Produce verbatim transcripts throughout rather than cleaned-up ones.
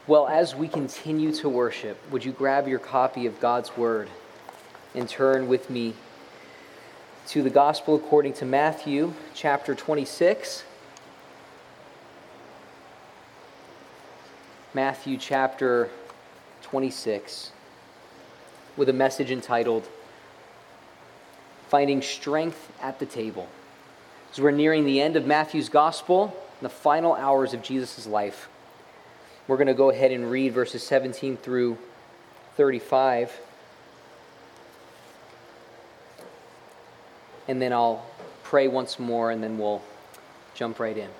Well, as we continue to worship, would you grab your copy of God's Word and turn with me to the Gospel according to Matthew, chapter twenty-six. Matthew chapter twenty-six, with a message entitled, Finding Strength at the Table. As we're nearing the end of Matthew's Gospel, the final hours of Jesus' life, we're going to go ahead and read verses seventeen through thirty-five. And then I'll pray once more, and then we'll jump right in.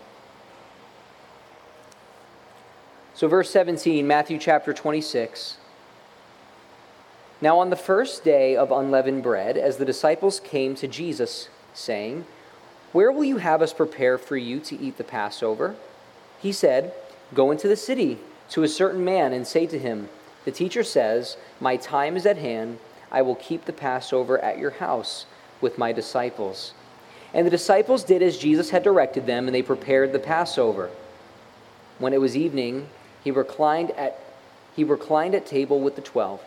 So verse seventeen, Matthew chapter twenty-six. Now on the first day of unleavened bread, as the disciples came to Jesus, saying, Where will you have us prepare for you to eat the Passover? He said, Go into the city to a certain man and say to him, The teacher says, My time is at hand. I will keep the Passover at your house with my disciples. And the disciples did as Jesus had directed them, and they prepared the Passover. When it was evening, he reclined at he reclined at table with the twelve.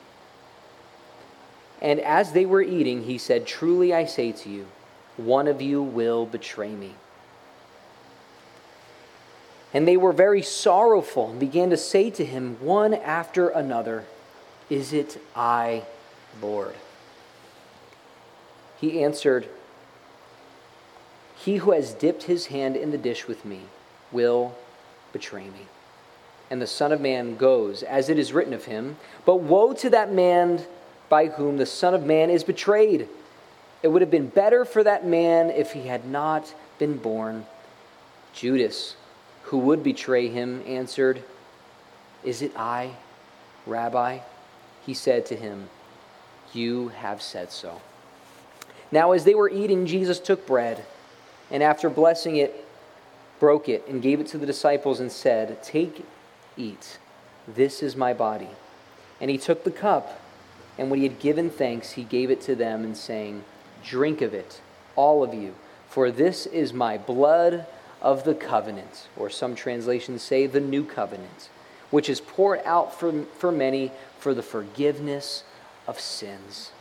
And as they were eating, he said, Truly I say to you, one of you will betray me. And they were very sorrowful and began to say to him one after another, Is it I, Lord? He answered, He who has dipped his hand in the dish with me will betray me. And the Son of Man goes, as it is written of him. But woe to that man by whom the Son of Man is betrayed. It would have been better for that man if he had not been born. Judas, who would betray him, answered, Is it I, Rabbi? He said to him, You have said so. Now as they were eating, Jesus took bread, and after blessing it, broke it, and gave it to the disciples, and said, Take, eat, this is my body. And he took the cup, and when he had given thanks, he gave it to them, and saying, Drink of it, all of you, for this is my blood of the covenant, or some translations say the new covenant, which is poured out for, for many for the forgiveness of sins.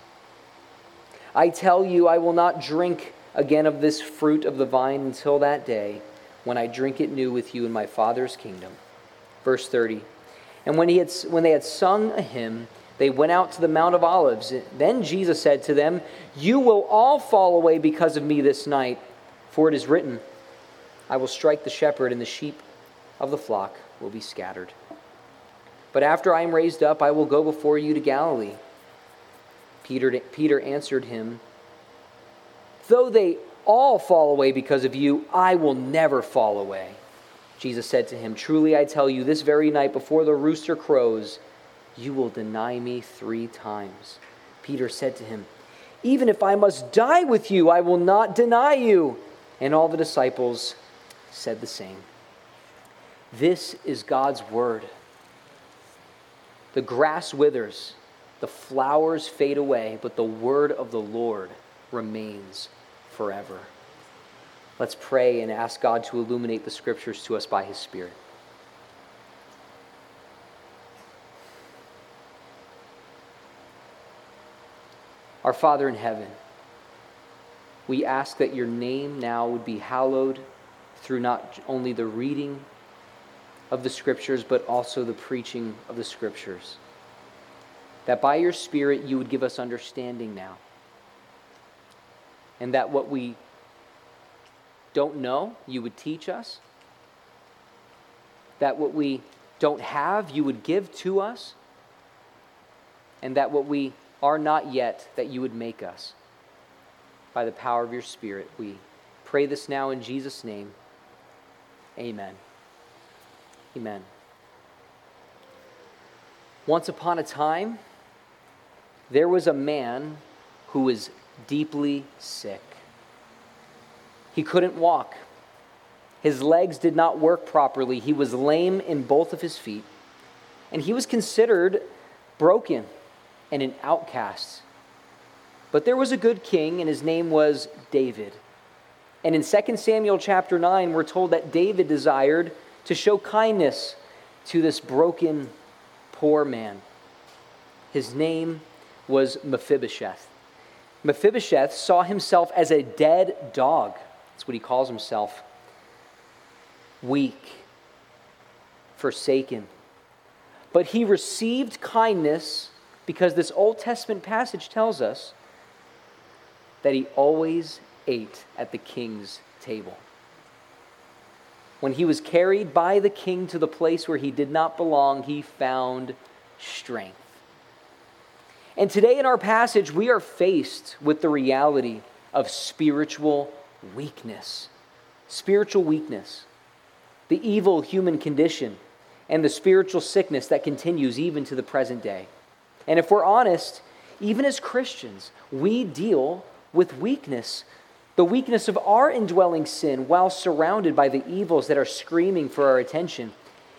I tell you, I will not drink again of this fruit of the vine until that day when I drink it new with you in my Father's kingdom. Verse thirty. And when he had when they had sung a hymn, they went out to the Mount of Olives. Then Jesus said to them, You will all fall away because of me this night, for it is written, I will strike the shepherd, and the sheep of the flock will be scattered. But after I am raised up, I will go before you to Galilee. Peter, Peter answered him, Though they all fall away because of you, I will never fall away. Jesus said to him, Truly I tell you, this very night before the rooster crows, you will deny me three times. Peter said to him, Even if I must die with you, I will not deny you. And all the disciples said the same. This is God's word. The grass withers, the flowers fade away, but the word of the Lord remains forever. Let's pray and ask God to illuminate the scriptures to us by his Spirit. Our Father in heaven, we ask that your name now would be hallowed through not only the reading of the scriptures, but also the preaching of the scriptures. That by your Spirit you would give us understanding now. And that what we don't know, you would teach us. That what we don't have, you would give to us. And that what we are not yet, that you would make us. By the power of your Spirit, we pray this now in Jesus' name. Amen. Amen. Once upon a time, there was a man who was deeply sick. He couldn't walk. His legs did not work properly. He was lame in both of his feet. And he was considered broken and an outcast. But there was a good king, and his name was David. And in Second Samuel chapter nine, we're told that David desired to show kindness to this broken, poor man. His name was Mephibosheth. Mephibosheth saw himself as a dead dog. That's what he calls himself. Weak, forsaken. But he received kindness because this Old Testament passage tells us that he always ate at the king's table. When he was carried by the king to the place where he did not belong, he found strength. And today in our passage, we are faced with the reality of spiritual weakness. Spiritual weakness. The evil human condition and the spiritual sickness that continues even to the present day. And if we're honest, even as Christians, we deal with weakness. The weakness of our indwelling sin while surrounded by the evils that are screaming for our attention.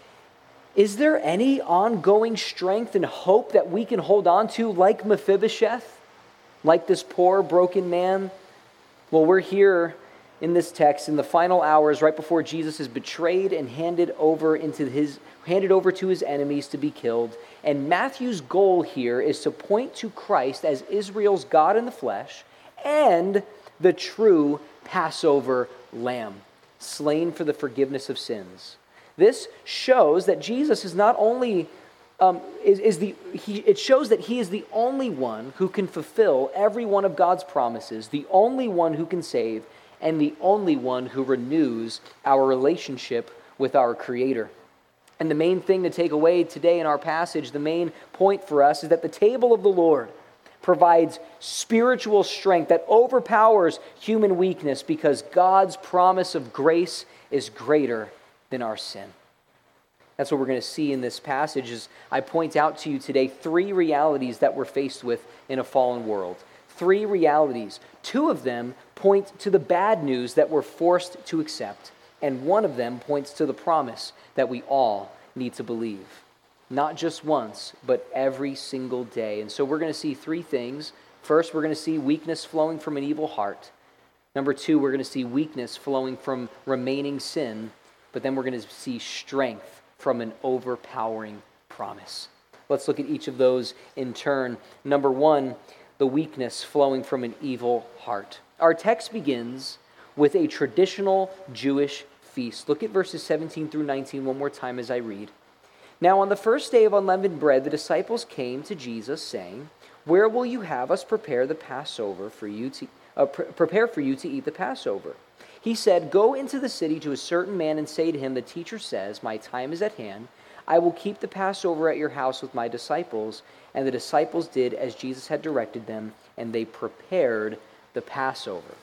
Is there any ongoing strength and hope that we can hold on to like Mephibosheth? Like this poor, broken man? Well, we're here in this text in the final hours right before Jesus is betrayed and handed over into his handed over to his enemies to be killed. And Matthew's goal here is to point to Christ as Israel's God in the flesh and the true Passover lamb, slain for the forgiveness of sins. This shows that Jesus is not only um, is, is the he, it shows that he is the only one who can fulfill every one of God's promises, the only one who can save, and the only one who renews our relationship with our Creator. And the main thing to take away today in our passage, the main point for us, is that the table of the Lord provides spiritual strength that overpowers human weakness because God's promise of grace is greater than our sin. That's what we're going to see in this passage as I point out to you today three realities that we're faced with in a fallen world. Three realities. Two of them point to the bad news that we're forced to accept, and one of them points to the promise that we all need to believe. Not just once, but every single day. And so we're going to see three things. First, we're going to see weakness flowing from an evil heart. Number two, we're going to see weakness flowing from remaining sin. But then we're going to see strength from an overpowering promise. Let's look at each of those in turn. Number one, the weakness flowing from an evil heart. Our text begins with a traditional Jewish feast. Look at verses seventeen through nineteen one more time as I read. Now on the first day of unleavened bread, the disciples came to Jesus, saying, "Where will you have us prepare the Passover for you to uh, pre- prepare for you to eat the Passover?" He said, "Go into the city to a certain man and say to him, 'The teacher says, my time is at hand. I will keep the Passover at your house with my disciples.' And the disciples did as Jesus had directed them, and they prepared the Passover."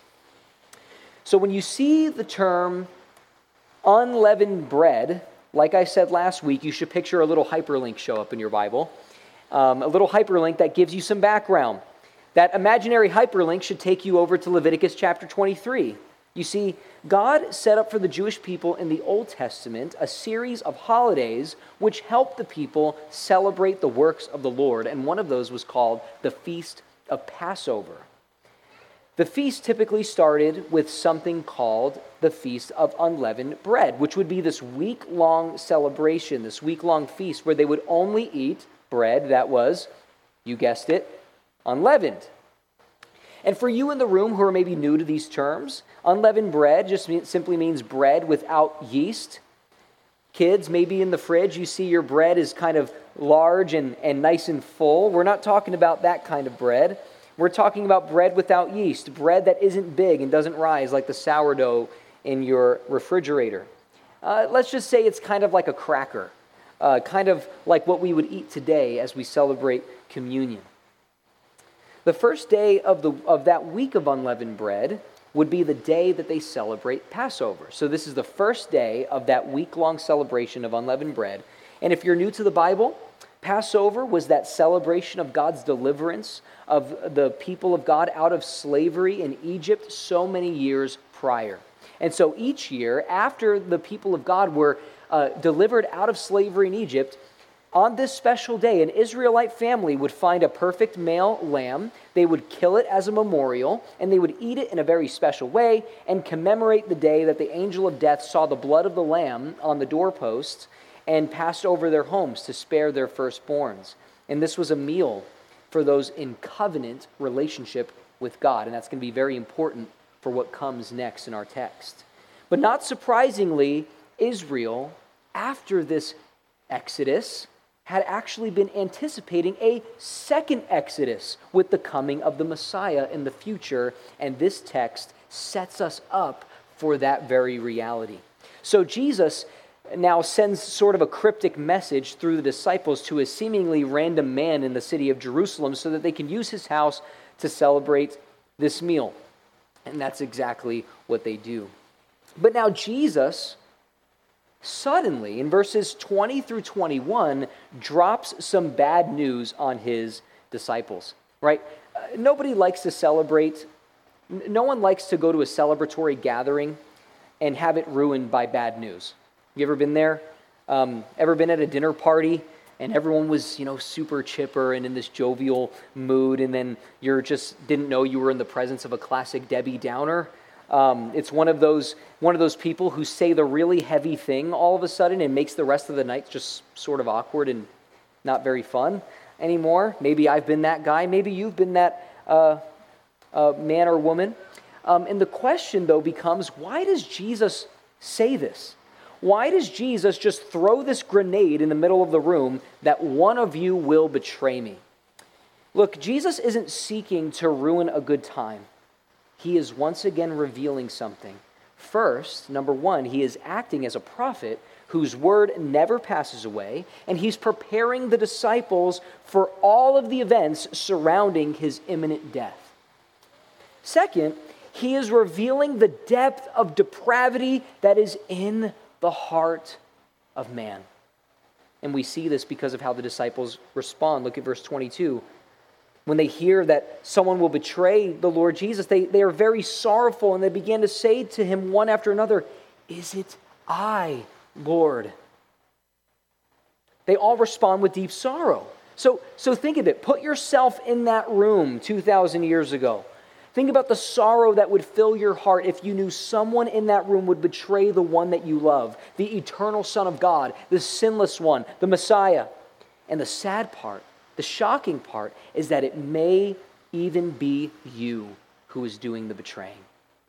So when you see the term unleavened bread, like I said last week, you should picture a little hyperlink show up in your Bible. Um, a little hyperlink that gives you some background. That imaginary hyperlink should take you over to Leviticus chapter twenty-three. You see, God set up for the Jewish people in the Old Testament a series of holidays which helped the people celebrate the works of the Lord, and one of those was called the Feast of Passover. The feast typically started with something called the Feast of Unleavened Bread, which would be this week-long celebration, this week-long feast where they would only eat bread that was, you guessed it, unleavened. And for you in the room who are maybe new to these terms, unleavened bread just mean, simply means bread without yeast. Kids, maybe in the fridge, you see your bread is kind of large and, and nice and full. We're not talking about that kind of bread. We're talking about bread without yeast, bread that isn't big and doesn't rise like the sourdough in your refrigerator. Uh, let's just say it's kind of like a cracker, uh, kind of like what we would eat today as we celebrate communion. The first day of the of that week of unleavened bread would be the day that they celebrate Passover. So this is the first day of that week-long celebration of unleavened bread. And if you're new to the Bible, Passover was that celebration of God's deliverance of the people of God out of slavery in Egypt so many years prior. And so each year, after the people of God were uh, delivered out of slavery in Egypt, on this special day, an Israelite family would find a perfect male lamb. They would kill it as a memorial, and they would eat it in a very special way and commemorate the day that the angel of death saw the blood of the lamb on the doorposts and passed over their homes to spare their firstborns. And this was a meal for those in covenant relationship with God. And that's going to be very important for what comes next in our text. But not surprisingly, Israel, after this Exodus, had actually been anticipating a second Exodus with the coming of the Messiah in the future. And this text sets us up for that very reality. So Jesus now sends sort of a cryptic message through the disciples to a seemingly random man in the city of Jerusalem so that they can use his house to celebrate this meal. And that's exactly what they do. But now Jesus, suddenly, in verses twenty through twenty-one, drops some bad news on his disciples, right? Uh, nobody likes to celebrate. No one likes to go to a celebratory gathering and have it ruined by bad news. You ever been there? Um, ever been at a dinner party and everyone was, you know, super chipper and in this jovial mood, and then you just didn't know you were in the presence of a classic Debbie Downer? Um, it's one of those one of those people who say the really heavy thing all of a sudden and makes the rest of the night just sort of awkward and not very fun anymore. Maybe I've been that guy. Maybe you've been that uh, uh, man or woman. Um, and the question, though, becomes, why does Jesus say this? Why does Jesus just throw this grenade in the middle of the room that one of you will betray me? Look, Jesus isn't seeking to ruin a good time. He is once again revealing something. First, number one, he is acting as a prophet whose word never passes away, and he's preparing the disciples for all of the events surrounding his imminent death. Second, he is revealing the depth of depravity that is in the heart of man. And we see this because of how the disciples respond. Look at verse twenty-two. When they hear that someone will betray the Lord Jesus, they, they are very sorrowful, and they begin to say to him one after another, "Is it I, Lord?" They all respond with deep sorrow. So, so think of it. Put yourself in that room two thousand years ago. Think about the sorrow that would fill your heart if you knew someone in that room would betray the one that you love, the eternal Son of God, the sinless one, the Messiah. And the sad part, the shocking part, is that it may even be you who is doing the betraying.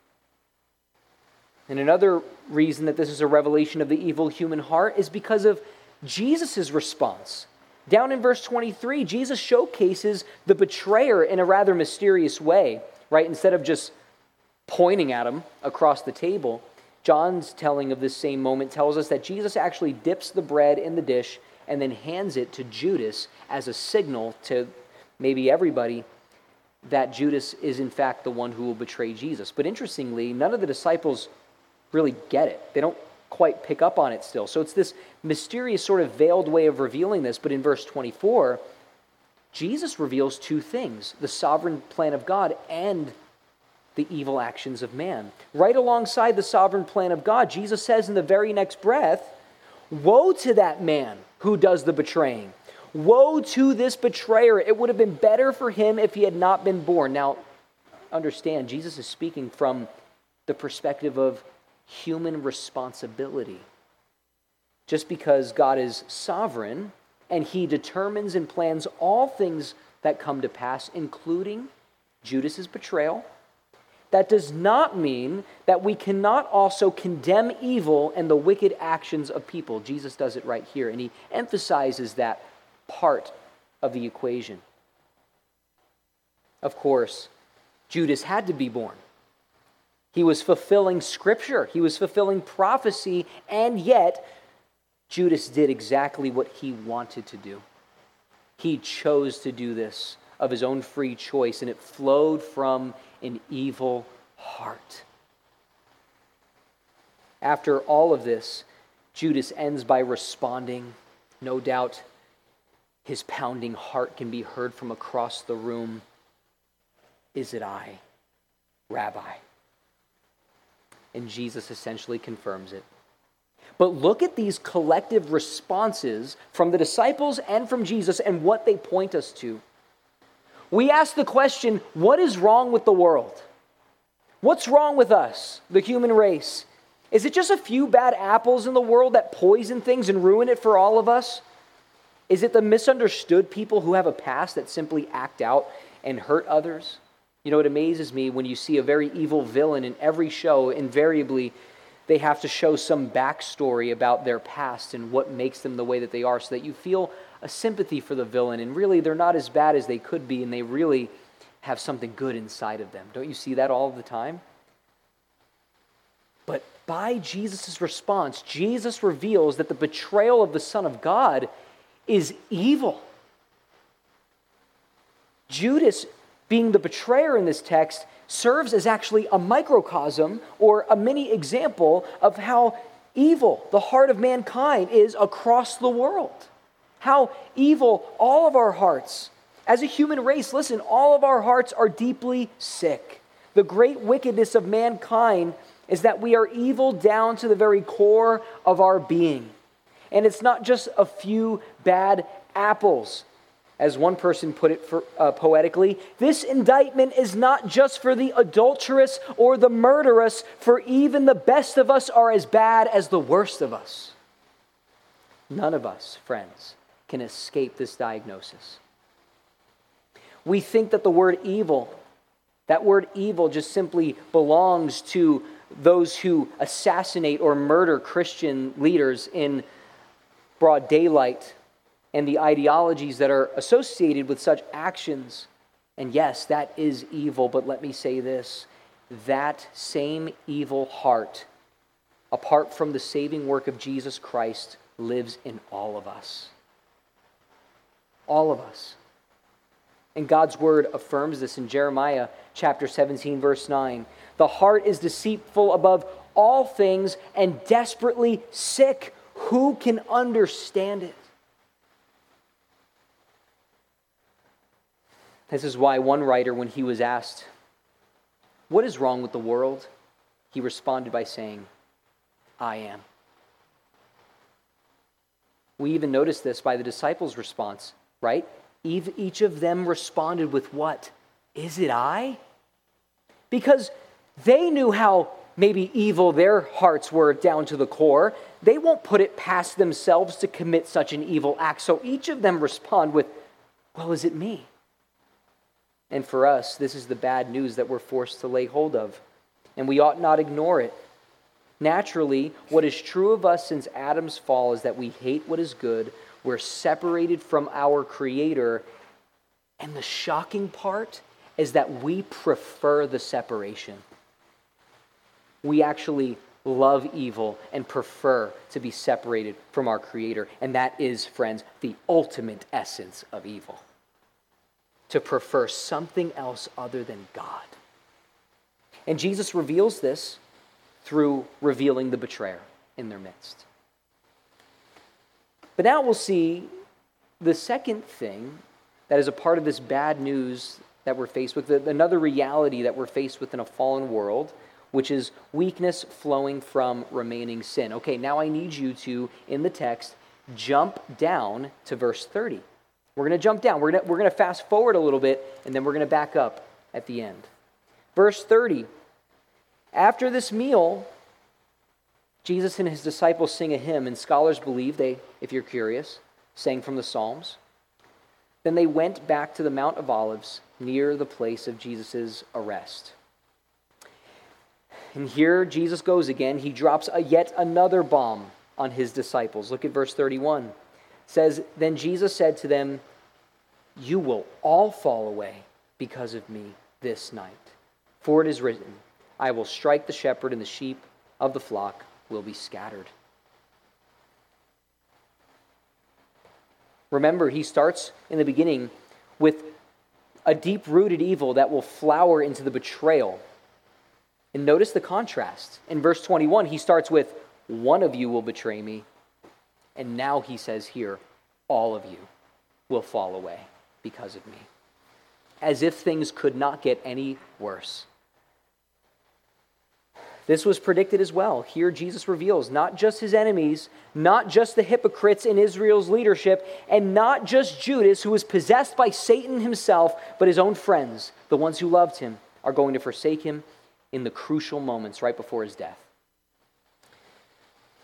And another reason that this is a revelation of the evil human heart is because of Jesus' response. Down in verse twenty-three, Jesus showcases the betrayer in a rather mysterious way. Right? Instead of just pointing at him across the table, John's telling of this same moment tells us that Jesus actually dips the bread in the dish and then hands it to Judas as a signal to maybe everybody that Judas is in fact the one who will betray Jesus. But interestingly, none of the disciples really get it. They don't quite pick up on it still. So it's this mysterious sort of veiled way of revealing this. But in verse twenty-four, Jesus reveals two things: the sovereign plan of God and the evil actions of man. Right alongside the sovereign plan of God, Jesus says in the very next breath, "Woe to that man who does the betraying. Woe to this betrayer. It would have been better for him if he had not been born." Now, understand, Jesus is speaking from the perspective of human responsibility. Just because God is sovereign and he determines and plans all things that come to pass, including Judas's betrayal, that does not mean that we cannot also condemn evil and the wicked actions of people. Jesus does it right here, and he emphasizes that part of the equation. Of course, Judas had to be born. He was fulfilling Scripture. He was fulfilling prophecy, and yet Judas did exactly what he wanted to do. He chose to do this of his own free choice, and it flowed from an evil heart. After all of this, Judas ends by responding. No doubt his pounding heart can be heard from across the room. "Is it I, Rabbi?" And Jesus essentially confirms it. But look at these collective responses from the disciples and from Jesus and what they point us to. We ask the question, what is wrong with the world? What's wrong with us, the human race? Is it just a few bad apples in the world that poison things and ruin it for all of us? Is it the misunderstood people who have a past that simply act out and hurt others? You know, it amazes me when you see a very evil villain in every show, invariably they have to show some backstory about their past and what makes them the way that they are so that you feel a sympathy for the villain, and really they're not as bad as they could be, and they really have something good inside of them. Don't you see that all the time? But by Jesus' response, Jesus reveals that the betrayal of the Son of God is evil. Judas, being the betrayer in this text, serves as actually a microcosm or a mini example of how evil the heart of mankind is across the world. How evil all of our hearts, as a human race, listen, all of our hearts are deeply sick. The great wickedness of mankind is that we are evil down to the very core of our being. And it's not just a few bad apples. As one person put it for, uh, poetically, this indictment is not just for the adulterous or the murderous, for even the best of us are as bad as the worst of us. None of us, friends, can escape this diagnosis. We think that the word evil, that word evil just simply belongs to those who assassinate or murder Christian leaders in broad daylight and the ideologies that are associated with such actions. And yes, that is evil, but let me say this, that same evil heart, apart from the saving work of Jesus Christ, lives in all of us. All of us. And God's word affirms this in Jeremiah chapter seventeen, verse nine. The heart is deceitful above all things and desperately sick. Who can understand it? This is why one writer, when he was asked, "What is wrong with the world?" he responded by saying, "I am." We even notice this by the disciples' response, right? Each of them responded with what? Is it I? Because they knew how maybe evil their hearts were down to the core. They won't put it past themselves to commit such an evil act. So each of them respond with, well, is it me? And for us, this is the bad news that we're forced to lay hold of. And we ought not ignore it. Naturally, what is true of us since Adam's fall is that we hate what is good. We're separated from our Creator. And the shocking part is that we prefer the separation. We actually love evil and prefer to be separated from our Creator. And that is, friends, the ultimate essence of evil. To prefer something else other than God. And Jesus reveals this through revealing the betrayer in their midst. But now we'll see the second thing that is a part of this bad news that we're faced with, another reality that we're faced with in a fallen world, which is weakness flowing from remaining sin. Okay, now I need you to, in the text, jump down to verse thirty. We're going to jump down. We're going to, we're going to fast forward a little bit, and then we're going to back up at the end. Verse thirty. After this meal, Jesus and his disciples sing a hymn, and scholars believe they, if you're curious, sang from the Psalms. Then they went back to the Mount of Olives near the place of Jesus' arrest. And here Jesus goes again. He drops a yet another bomb on his disciples. Look at verse thirty-one. It says, Then Jesus said to them, You will all fall away because of me this night. For it is written, I will strike the shepherd, and the sheep of the flock will be scattered. Remember, he starts in the beginning with a deep-rooted evil that will flower into the betrayal. And notice the contrast. In verse twenty-one, he starts with, one of you will betray me. And now he says here, all of you will fall away because of me. As if things could not get any worse. This was predicted as well. Here Jesus reveals not just his enemies, not just the hypocrites in Israel's leadership, and not just Judas, who was possessed by Satan himself, but his own friends, the ones who loved him, are going to forsake him in the crucial moments right before his death.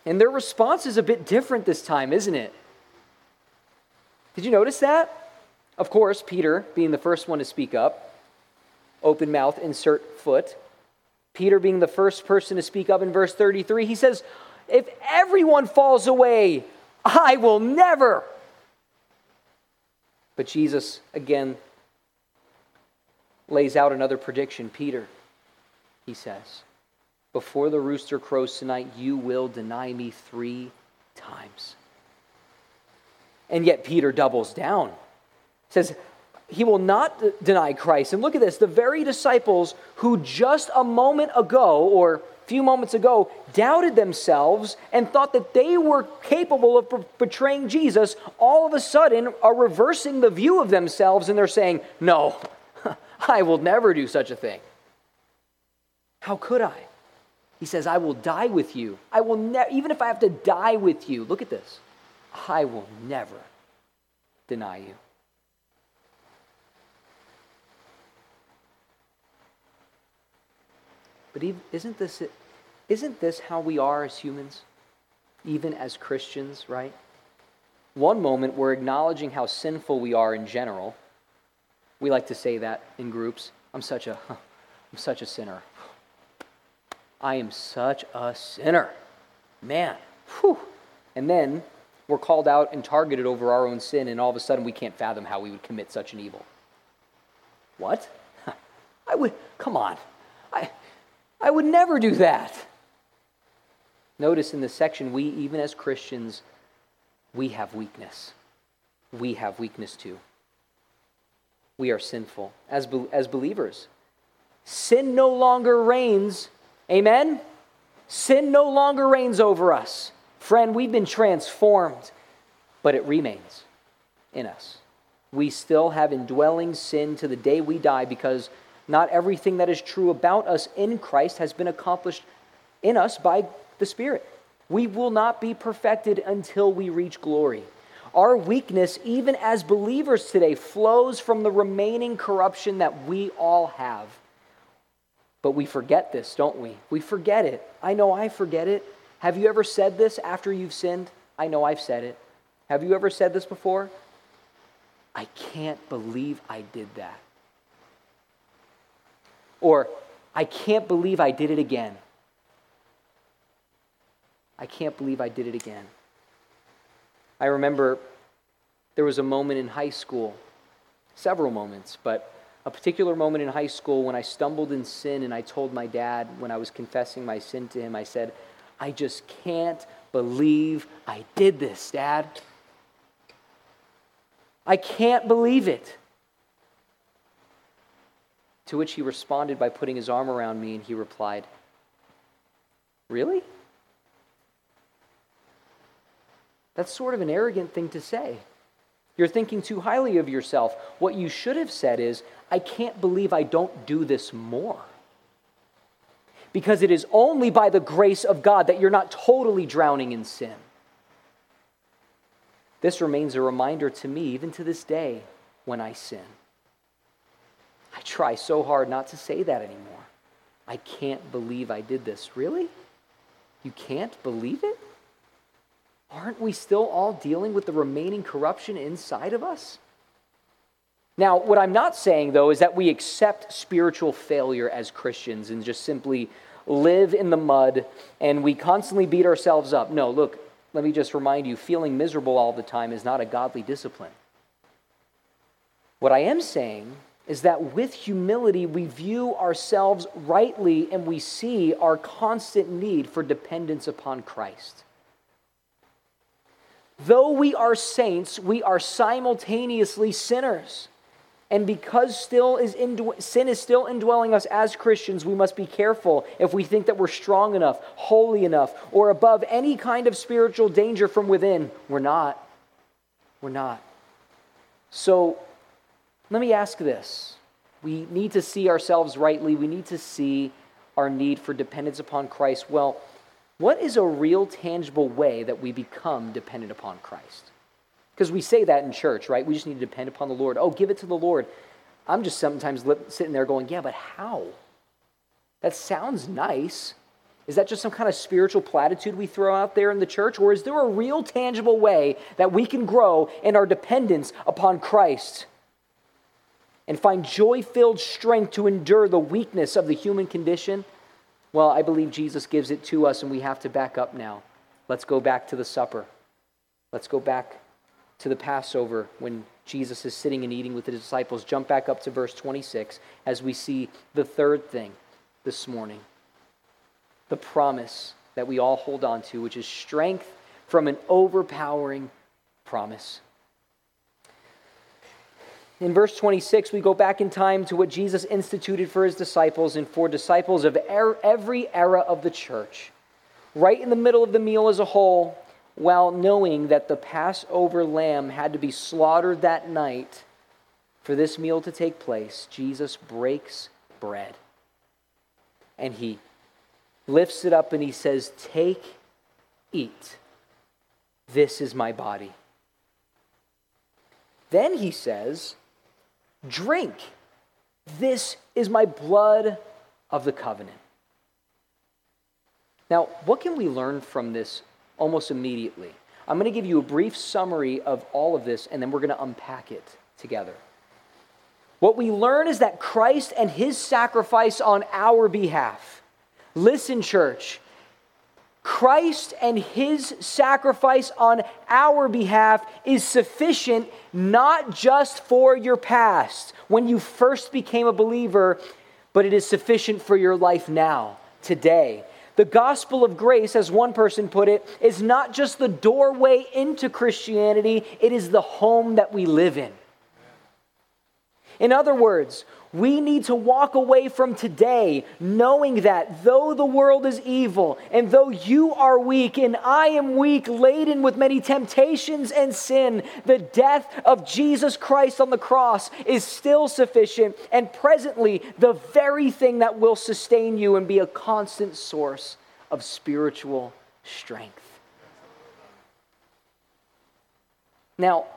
And their response is a bit different this time, isn't it? Did you notice that? Of course, Peter, being the first one to speak up, open mouth, insert foot. Peter being the first person to speak up in verse thirty-three, he says, if everyone falls away, I will never. But Jesus, again, lays out another prediction. Peter, he says, before the rooster crows tonight, you will deny me three times. And yet Peter doubles down. Says he will not d- deny Christ. And look at this, the very disciples who just a moment ago, or a few moments ago, doubted themselves and thought that they were capable of betraying Jesus, all of a sudden are reversing the view of themselves and they're saying, no, I will never do such a thing. How could I? He says, I will die with you. I will never, even if I have to die with you, look at this, I will never deny you. But isn't this, isn't this how we are as humans? Even as Christians, right? One moment we're acknowledging how sinful we are in general. We like to say that in groups. I'm such a, I'm such a sinner. I am such a sinner. Man. Whew. And then we're called out and targeted over our own sin, and all of a sudden we can't fathom how we would commit such an evil. What? I would, come on. I, I would never do that. Notice in this section, we, even as Christians, we have weakness. We have weakness too. We are sinful as, be, as believers. Sin no longer reigns. Amen? Sin no longer reigns over us. Friend, we've been transformed, but it remains in us. We still have indwelling sin to the day we die because not everything that is true about us in Christ has been accomplished in us by the Spirit. We will not be perfected until we reach glory. Our weakness, even as believers today, flows from the remaining corruption that we all have. But we forget this, don't we? We forget it. I know I forget it. Have you ever said this after you've sinned? I know I've said it. Have you ever said this before? I can't believe I did that. Or, I can't believe I did it again. I can't believe I did it again. I remember there was a moment in high school, several moments, but a particular moment in high school when I stumbled in sin and I told my dad when I was confessing my sin to him, I said, I just can't believe I did this, Dad. I can't believe it. To which he responded by putting his arm around me and he replied, really? That's sort of an arrogant thing to say. You're thinking too highly of yourself. What you should have said is, I can't believe I don't do this more. Because it is only by the grace of God that you're not totally drowning in sin. This remains a reminder to me, even to this day, when I sin. I try so hard not to say that anymore. I can't believe I did this. Really? You can't believe it? Aren't we still all dealing with the remaining corruption inside of us? Now, what I'm not saying, though, is that we accept spiritual failure as Christians and just simply live in the mud and we constantly beat ourselves up. No, look, let me just remind you, feeling miserable all the time is not a godly discipline. What I am saying is that with humility, we view ourselves rightly and we see our constant need for dependence upon Christ. Though we are saints, we are simultaneously sinners. And because still is indwe- sin is still indwelling us as Christians, we must be careful if we think that we're strong enough, holy enough, or above any kind of spiritual danger from within. We're not. We're not. So, let me ask this. We need to see ourselves rightly. We need to see our need for dependence upon Christ. Well, what is a real, tangible way that we become dependent upon Christ? Because we say that in church, right? We just need to depend upon the Lord. Oh, give it to the Lord. I'm just sometimes sitting there going, yeah, but how? That sounds nice. Is that just some kind of spiritual platitude we throw out there in the church? Or is there a real tangible way that we can grow in our dependence upon Christ and find joy-filled strength to endure the weakness of the human condition? Well, I believe Jesus gives it to us, and we have to back up now. Let's go back to the supper. Let's go back to the Passover when Jesus is sitting and eating with the disciples. Jump back up to verse twenty-six as we see the third thing this morning. The promise that we all hold on to, which is strength from an overpowering promise. In verse twenty-six, we go back in time to what Jesus instituted for his disciples and for disciples of er- every era of the church. Right in the middle of the meal as a whole, while knowing that the Passover lamb had to be slaughtered that night for this meal to take place, Jesus breaks bread. And he lifts it up and he says, "Take, eat. This is my body." Then he says, "Drink. This is my blood of the covenant." Now, what can we learn from this almost immediately? I'm going to give you a brief summary of all of this, and then we're going to unpack it together. What we learn is that Christ and his sacrifice on our behalf. Listen, church. Christ and his sacrifice on our behalf is sufficient not just for your past, when you first became a believer, but it is sufficient for your life now, today. The gospel of grace, as one person put it, is not just the doorway into Christianity, it is the home that we live in. In other words, we need to walk away from today knowing that though the world is evil, and though you are weak and I am weak, laden with many temptations and sin, the death of Jesus Christ on the cross is still sufficient and presently the very thing that will sustain you and be a constant source of spiritual strength. Now,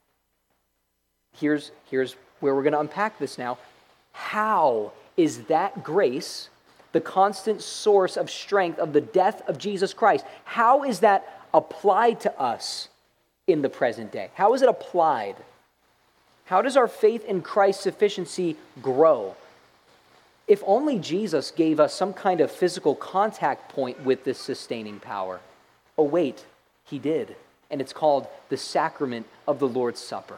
here's, here's where we're going to unpack this now. How is that grace, the constant source of strength of the death of Jesus Christ, how is that applied to us in the present day? How is it applied? How does our faith in Christ's sufficiency grow? If only Jesus gave us some kind of physical contact point with this sustaining power. Oh wait, he did. And it's called the sacrament of the Lord's Supper.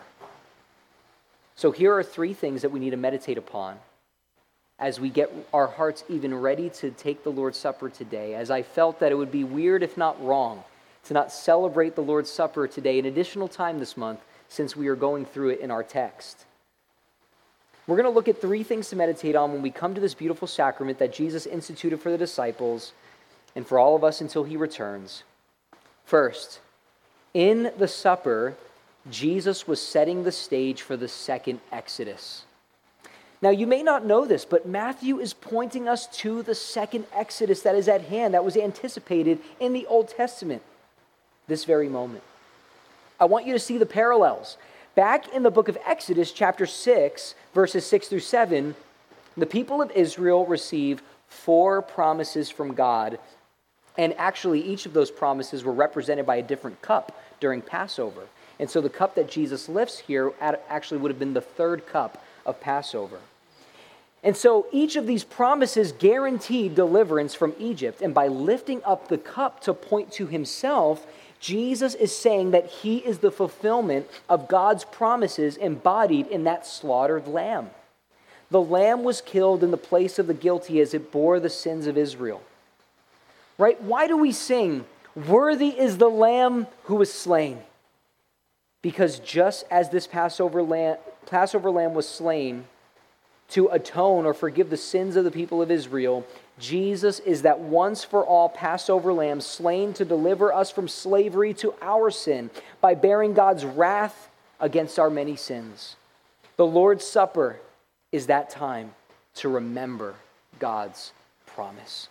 So here are three things that we need to meditate upon as we get our hearts even ready to take the Lord's Supper today, as I felt that it would be weird, if not wrong, to not celebrate the Lord's Supper today an additional time this month since we are going through it in our text. We're going to look at three things to meditate on when we come to this beautiful sacrament that Jesus instituted for the disciples and for all of us until he returns. First, in the supper, Jesus was setting the stage for the second Exodus. Now, you may not know this, but Matthew is pointing us to the second Exodus that is at hand, that was anticipated in the Old Testament this very moment. I want you to see the parallels. Back in the book of Exodus, chapter six, verses six through seven, the people of Israel receive four promises from God, and actually each of those promises were represented by a different cup during Passover. And so the cup that Jesus lifts here actually would have been the third cup of Passover. And so each of these promises guaranteed deliverance from Egypt. And by lifting up the cup to point to himself, Jesus is saying that he is the fulfillment of God's promises embodied in that slaughtered lamb. The lamb was killed in the place of the guilty as it bore the sins of Israel. Right? Why do we sing, "Worthy is the lamb who was slain"? Because just as this Passover lamb, Passover lamb was slain to atone or forgive the sins of the people of Israel, Jesus is that once for all Passover lamb slain to deliver us from slavery to our sin by bearing God's wrath against our many sins. The Lord's Supper is that time to remember God's promise.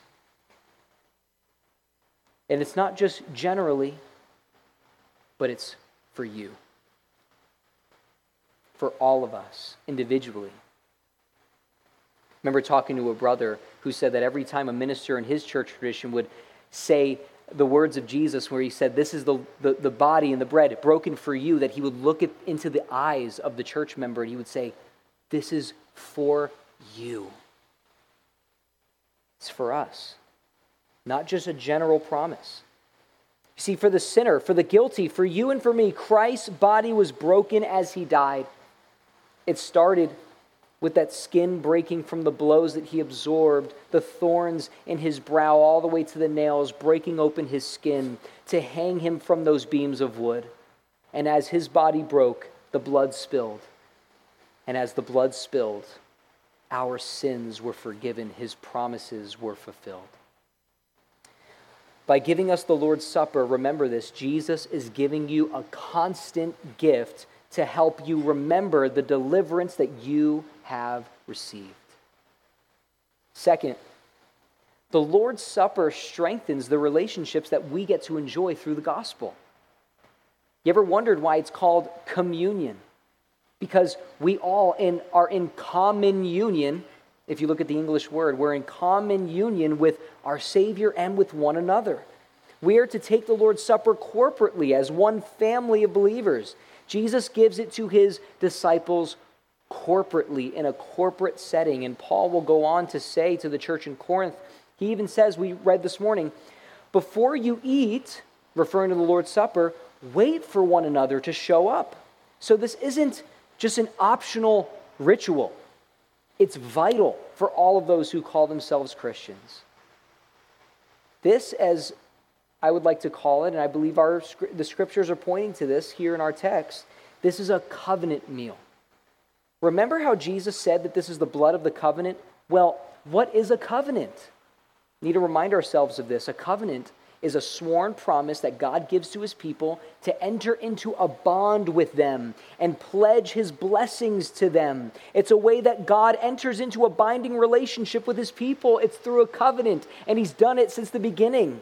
And it's not just generally, but it's for you. For all of us, individually. remember talking to a brother who said that every time a minister in his church tradition would say the words of Jesus where he said, this is the, the, the body and the bread broken for you, that he would look at, into the eyes of the church member and he would say, this is for you. It's for us, not just a general promise. You see, for the sinner, for the guilty, for you and for me, Christ's body was broken as he died. It started with that skin breaking from the blows that he absorbed, the thorns in his brow all the way to the nails, breaking open his skin to hang him from those beams of wood. And as his body broke, the blood spilled. And as the blood spilled, our sins were forgiven, his promises were fulfilled. By giving us the Lord's Supper, remember this, Jesus is giving you a constant gift to help you remember the deliverance that you have received. Second, the Lord's Supper strengthens the relationships that we get to enjoy through the gospel. You ever wondered why it's called communion? Because we all in, are in common union. If you look at the English word, we're in common union with our Savior and with one another. We are to take the Lord's Supper corporately as one family of believers. Jesus gives it to his disciples corporately in a corporate setting. And Paul will go on to say to the church in Corinth, he even says, we read this morning, before you eat, referring to the Lord's Supper, wait for one another to show up. So this isn't just an optional ritual. It's vital for all of those who call themselves Christians. This, as I would like to call it, and I believe our the scriptures are pointing to this here in our text, this is a covenant meal. Remember how Jesus said that this is the blood of the covenant? Well, what is a covenant? We need to remind ourselves of this. A covenant is a sworn promise that God gives to his people to enter into a bond with them and pledge his blessings to them. It's a way that God enters into a binding relationship with his people. It's through a covenant, and he's done it since the beginning.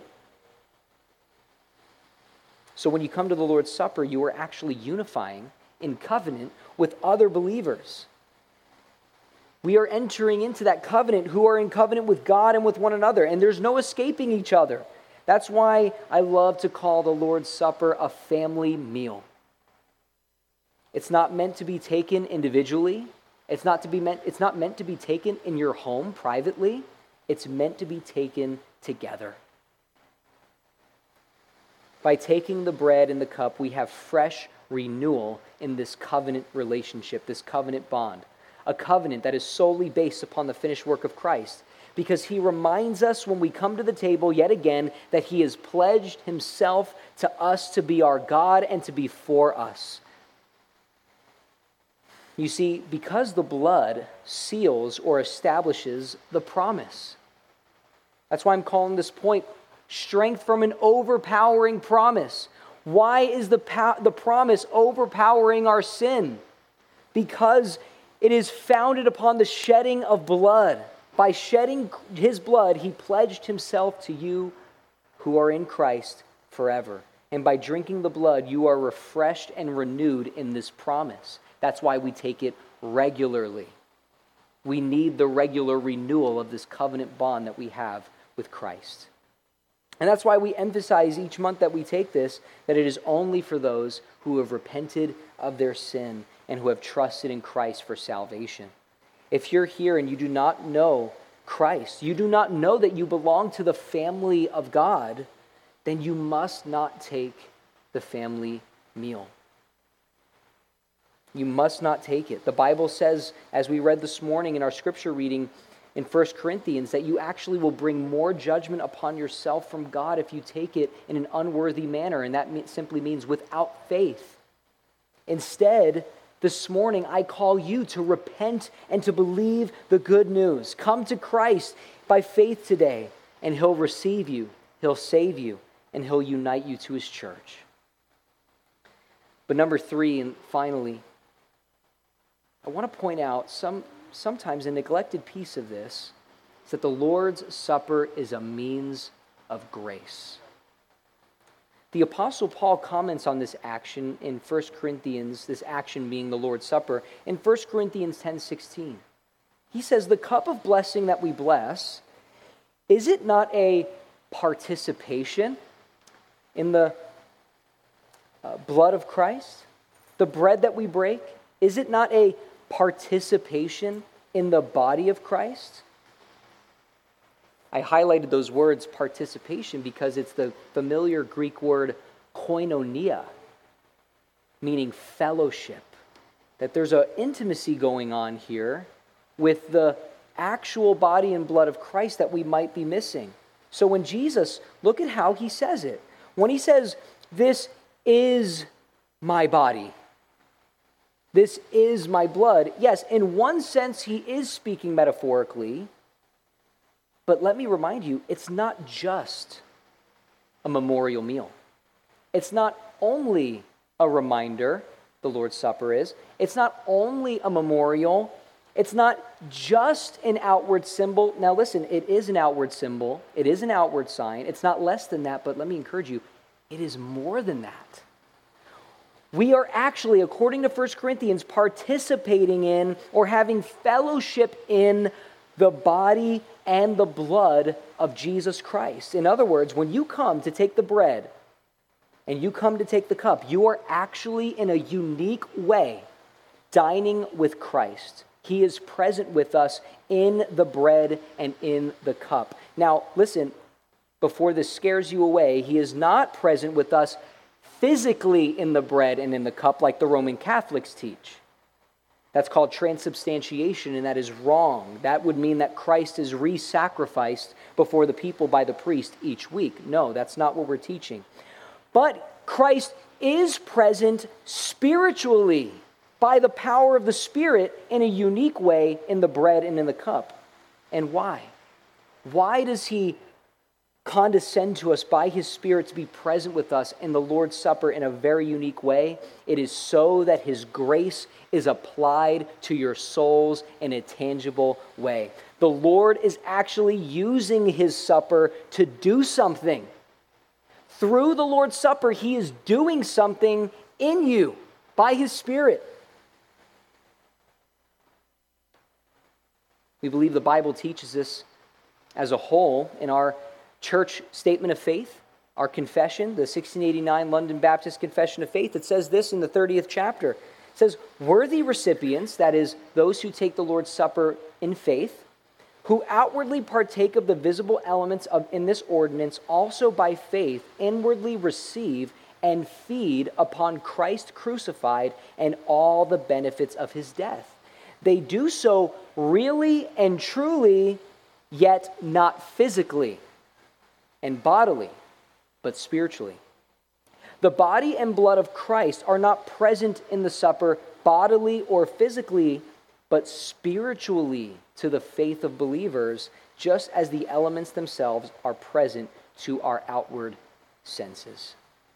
So when you come to the Lord's Supper, you are actually unifying in covenant with other believers. We are entering into that covenant who are in covenant with God and with one another, and there's no escaping each other. That's why I love to call the Lord's Supper a family meal. It's not meant to be taken individually. It's not to be meant, it's not meant to be taken in your home privately. It's meant to be taken together. By taking the bread and the cup, we have fresh renewal in this covenant relationship, this covenant bond. A covenant that is solely based upon the finished work of Christ. Because he reminds us when we come to the table yet again that he has pledged himself to us to be our God and to be for us. You see, because the blood seals or establishes the promise. That's why I'm calling this point strength from an overpowering promise. Why is the, po- the promise overpowering our sin? Because it is founded upon the shedding of blood. By shedding his blood, he pledged himself to you who are in Christ forever. And by drinking the blood, you are refreshed and renewed in this promise. That's why we take it regularly. We need the regular renewal of this covenant bond that we have with Christ. And that's why we emphasize each month that we take this, that it is only for those who have repented of their sin and who have trusted in Christ for salvation. If you're here and you do not know Christ, you do not know that you belong to the family of God, then you must not take the family meal. You must not take it. The Bible says, as we read this morning in our scripture reading in First Corinthians, that you actually will bring more judgment upon yourself from God if you take it in an unworthy manner, and that simply means without faith. Instead, this morning, I call you to repent and to believe the good news. Come to Christ by faith today, and he'll receive you, he'll save you, and he'll unite you to his church. But number three, and finally, I want to point out some sometimes a neglected piece of this is that the Lord's Supper is a means of grace. The Apostle Paul comments on this action in First Corinthians, this action being the Lord's Supper, in First Corinthians ten sixteen. He says, the cup of blessing that we bless, is it not a participation in the uh, blood of Christ? The bread that we break, is it not a participation in the body of Christ? I highlighted those words, participation, because it's the familiar Greek word koinonia, meaning fellowship. That there's an intimacy going on here with the actual body and blood of Christ that we might be missing. So when Jesus, look at how he says it. When he says, this is my body, this is my blood, yes, in one sense he is speaking metaphorically, but let me remind you, it's not just a memorial meal. It's not only a reminder, the Lord's Supper is. It's not only a memorial. It's not just an outward symbol. Now listen, it is an outward symbol. It is an outward sign. It's not less than that, but let me encourage you, it is more than that. We are actually, according to First Corinthians, participating in or having fellowship in the body and the blood of Jesus Christ. In other words, when you come to take the bread and you come to take the cup, you are actually in a unique way dining with Christ. He is present with us in the bread and in the cup. Now, listen, before this scares you away, he is not present with us physically in the bread and in the cup like the Roman Catholics teach. That's called transubstantiation, and that is wrong. That would mean that Christ is re-sacrificed before the people by the priest each week. No, that's not what we're teaching. But Christ is present spiritually by the power of the Spirit in a unique way in the bread and in the cup. And why? Why does he condescend to us by his Spirit to be present with us in the Lord's Supper in a very unique way? It is so that his grace is applied to your souls in a tangible way. The Lord is actually using his supper to do something. Through the Lord's Supper, he is doing something in you by his Spirit. We believe the Bible teaches this as a whole in our church statement of faith, our confession, the sixteen eighty-nine London Baptist Confession of Faith. It says this in the thirtieth chapter. It says, worthy recipients, that is, those who take the Lord's Supper in faith, who outwardly partake of the visible elements of in this ordinance, also by faith inwardly receive and feed upon Christ crucified and all the benefits of his death. They do so really and truly, yet not physically and bodily, but spiritually. The body and blood of Christ are not present in the supper bodily or physically, but spiritually to the faith of believers, just as the elements themselves are present to our outward senses.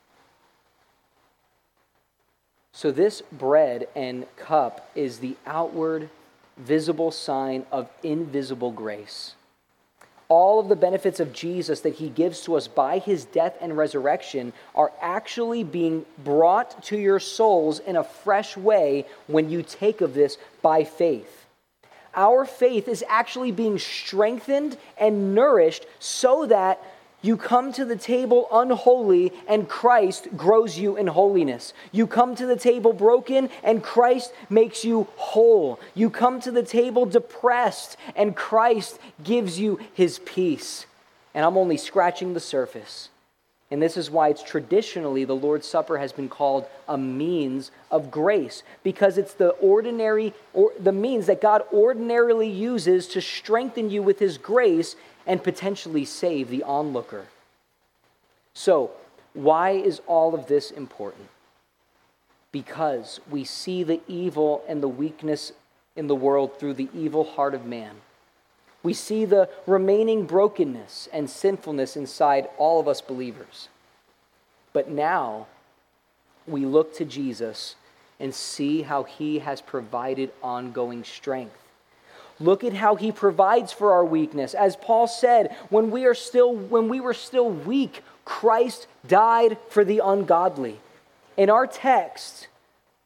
So this bread and cup is the outward, visible sign of invisible grace. All of the benefits of Jesus that he gives to us by his death and resurrection are actually being brought to your souls in a fresh way when you take of this by faith. Our faith is actually being strengthened and nourished so that you come to the table unholy and Christ grows you in holiness. You come to the table broken and Christ makes you whole. You come to the table depressed and Christ gives you his peace. And I'm only scratching the surface. And this is why it's traditionally the Lord's Supper has been called a means of grace, because it's the ordinary or the means that God ordinarily uses to strengthen you with his grace and potentially save the onlooker. So, why is all of this important? Because we see the evil and the weakness in the world through the evil heart of man. We see the remaining brokenness and sinfulness inside all of us believers. But now, we look to Jesus and see how he has provided ongoing strength. Look at how he provides for our weakness. As Paul said, when we are still when we were still weak, Christ died for the ungodly. In our text,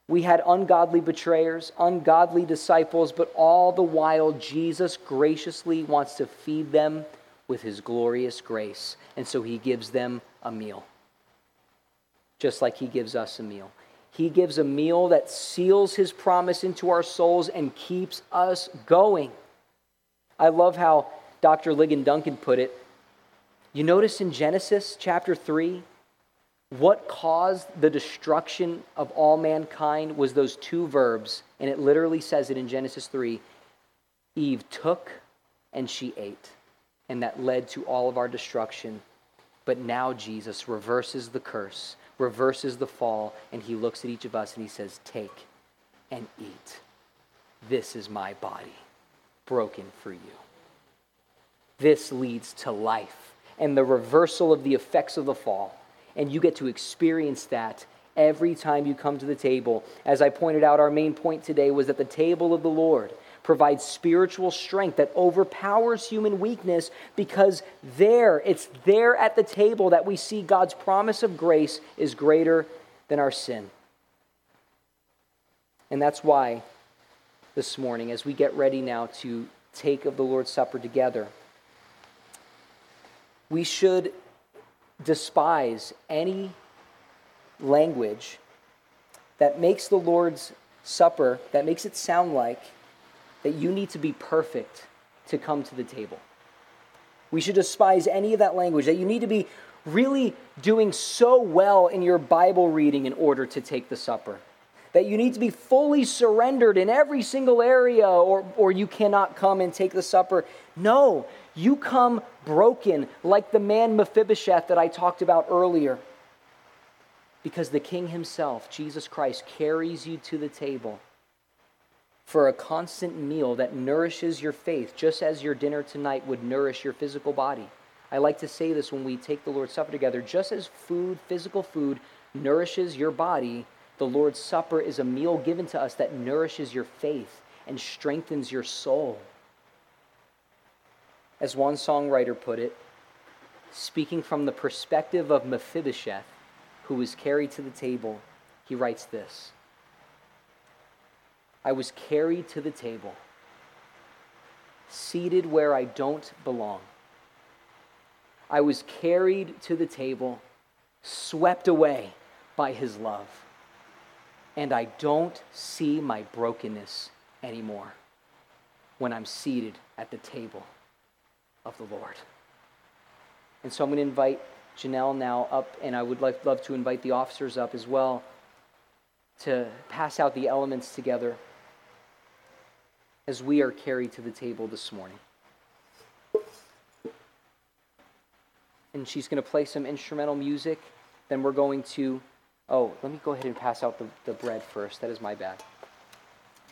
We had ungodly betrayers, ungodly disciples, but all the while Jesus graciously wants to feed them with his glorious grace. And so he gives them a meal, just like he gives us a meal. He gives a meal that seals his promise into our souls and keeps us going. I love how Doctor Ligon Duncan put it. You notice in Genesis chapter three, what caused the destruction of all mankind was those two verbs, and it literally says it in Genesis three. Eve took and she ate, and that led to all of our destruction. But now Jesus reverses the curse, reverses the fall, and he looks at each of us and he says, take and eat. This is my body, broken for you. This leads to life and the reversal of the effects of the fall. And you get to experience that every time you come to the table. As I pointed out, our main point today was that the table of the Lord provides spiritual strength that overpowers human weakness, because there, it's there at the table that we see God's promise of grace is greater than our sin. And that's why this morning, as we get ready now to take of the Lord's Supper together, we should despise any language that makes the Lord's Supper, that makes it sound like that you need to be perfect to come to the table. We should despise any of that language, that you need to be really doing so well in your Bible reading in order to take the supper, that you need to be fully surrendered in every single area, or, or you cannot come and take the supper. No, you come broken like the man Mephibosheth that I talked about earlier, because the King himself, Jesus Christ, carries you to the table for a constant meal that nourishes your faith, just as your dinner tonight would nourish your physical body. I like to say this when we take the Lord's Supper together. Just as food, physical food, nourishes your body, the Lord's Supper is a meal given to us that nourishes your faith and strengthens your soul. As one songwriter put it, speaking from the perspective of Mephibosheth, who was carried to the table, he writes this: I was carried to the table, seated where I don't belong. I was carried to the table, swept away by his love. And I don't see my brokenness anymore when I'm seated at the table of the Lord. And so I'm going to invite Janelle now up, and I would like, love to invite the officers up as well to pass out the elements together as we are carried to the table this morning. And she's going to play some instrumental music. Then we're going to, oh, let me go ahead and pass out the, the bread first. That is my bad.